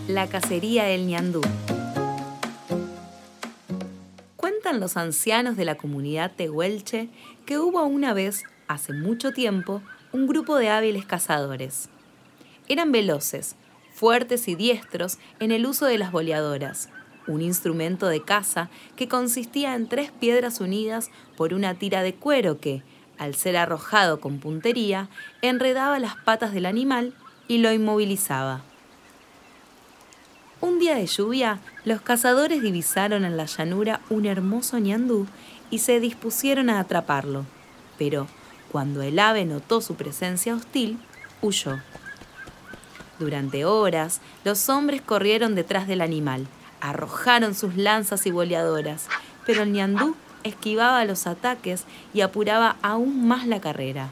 La cacería del ñandú. Cuentan los ancianos de la comunidad tehuelche que hubo una vez, hace mucho tiempo, un grupo de hábiles cazadores. Eran veloces, fuertes y diestros en el uso de las boleadoras, un instrumento de caza que consistía en 3 piedras unidas por una tira de cuero que, al ser arrojado con puntería, enredaba las patas del animal y lo inmovilizaba. Un día de lluvia, los cazadores divisaron en la llanura un hermoso ñandú y se dispusieron a atraparlo. Pero, cuando el ave notó su presencia hostil, huyó. Durante horas, los hombres corrieron detrás del animal, arrojaron sus lanzas y boleadoras, pero el ñandú esquivaba los ataques y apuraba aún más la carrera.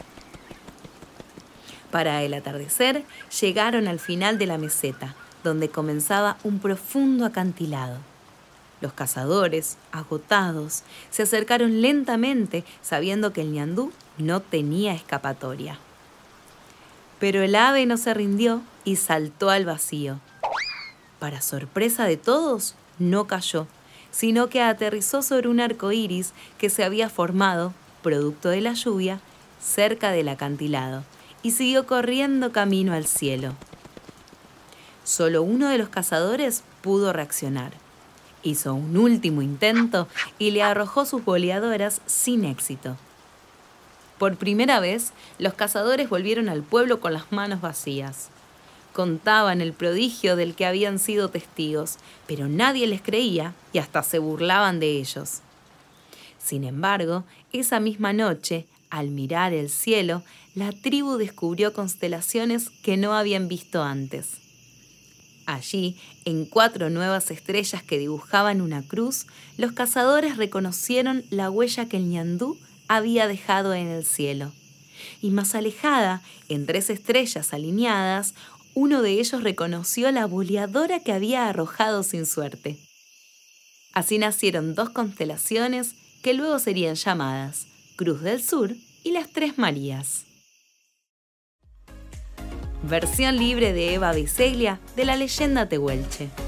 Para el atardecer, llegaron al final de la meseta, donde comenzaba un profundo acantilado. Los cazadores, agotados, se acercaron lentamente, sabiendo que el ñandú no tenía escapatoria. Pero el ave no se rindió y saltó al vacío. Para sorpresa de todos, no cayó, sino que aterrizó sobre un arco iris que se había formado, producto de la lluvia, cerca del acantilado, y siguió corriendo camino al cielo. Solo uno de los cazadores pudo reaccionar. Hizo un último intento y le arrojó sus boleadoras sin éxito. Por primera vez, los cazadores volvieron al pueblo con las manos vacías. Contaban el prodigio del que habían sido testigos, pero nadie les creía y hasta se burlaban de ellos. Sin embargo, esa misma noche, al mirar el cielo, la tribu descubrió constelaciones que no habían visto antes. Allí, en 4 nuevas estrellas que dibujaban una cruz, los cazadores reconocieron la huella que el ñandú había dejado en el cielo. Y más alejada, en 3 estrellas alineadas, uno de ellos reconoció la boleadora que había arrojado sin suerte. Así nacieron 2 constelaciones que luego serían llamadas Cruz del Sur y las 3 Marías. Versión libre de Eva Biseglia de La Leyenda Tehuelche.